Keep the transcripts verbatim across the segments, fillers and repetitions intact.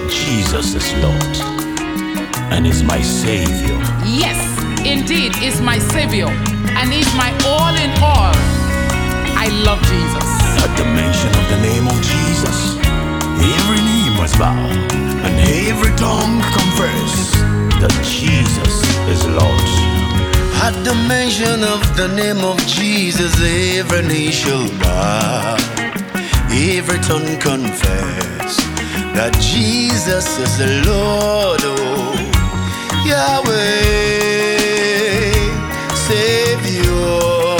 that Jesus is Lord and is my Savior. Yes, indeed, is my Savior and is my all in all. I love Jesus. At the mention of the name of Jesus, every knee must bow and every tongue confess that Jesus is Lord. At the mention of the name of Jesus, every knee shall bow, every tongue confess that Jesus is the Lord. Oh, Yahweh, Savior,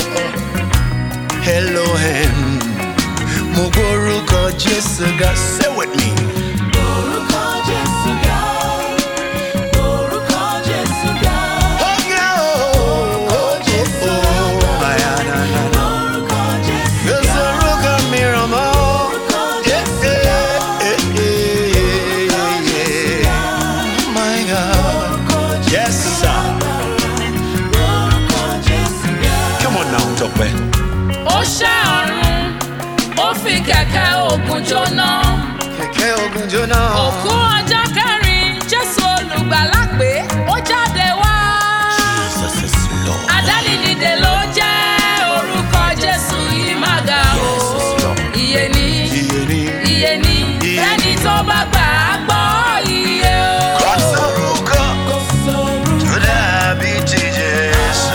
Elohim, Mugoruko Jesuga. Say with me. Ó ṣẹ́ ọ̀run, ó fi kẹ̀kẹ́ ogun jóná. Kẹ̀kẹ́ ogun jóná. Òkú ọjọ́ kẹrin, Jésù olùgbàlà pé ó jáde wá. Jesus is Lord. Àdánidìde ló jẹ́ orúkọ Jésù yìí má ga o. Iye ni, iye ni, ẹni tó bá gbà á gbọ́ iye o. Kò sórúkọ tó dàbí ti Jésù.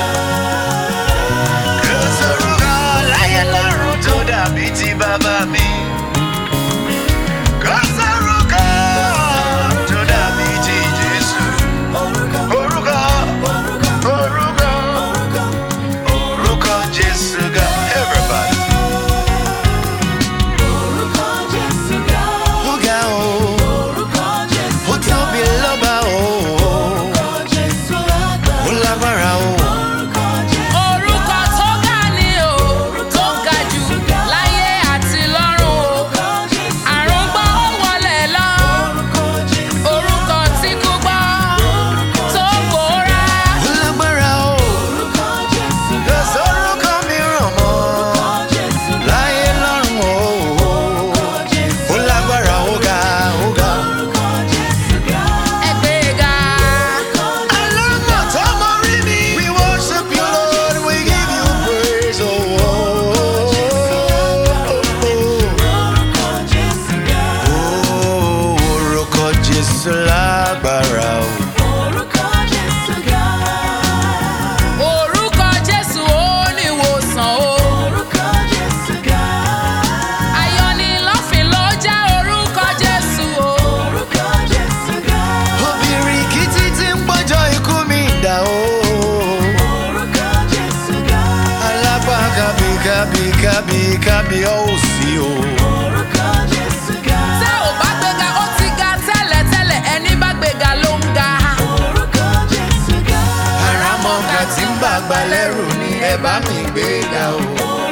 Kò sórúkọ láyé lọ́run tó dàbí ti bàbá mi. Kò sórúkọ tó dàbí ti Jésù. Orúkọ, orúkọ, orúkọ Jésù ga. Everybody. Ó ga o, ó tóbi lọ́ba o, ó lágbára o. Orúkọ tó ga ni o, tó ga jù láyé àti lọ́run o. Àrùn gbọ́ ó wọlé lọ. Orúkọ tí kú gbọ́ tó pòórá. Ó lágbára o, kò sórúkọ mìíràn mọ́ láyé lọ́run o. Ó lágbára, ó ga, ó ga. Ẹgbẹ́ ga. Alámọ̀ tó mọ rí mi. We worship you, Lord, we give you praise, oh, oh, oh. Oh, orúkọ Jésù lágbára o. Orúkọ Jésù ó ní ìwòsàn o. Ayọ̀nilọ́fìn ló jẹ́ orúkọ Jésù o. Obìnrin kìtì tí ń gbọ́jọ́ ikú mi dà o. Alápá kábí kábí kábí kábí ó sí o. Tẹ́ ò bá gbéga ó ti ga tẹ́lẹ̀tẹ́lẹ̀, ẹni bá gbéga ló ń ga. Àràmọ̀gà tí ń bàgbà lẹ́rù ni ẹ bá mi gbé ga o.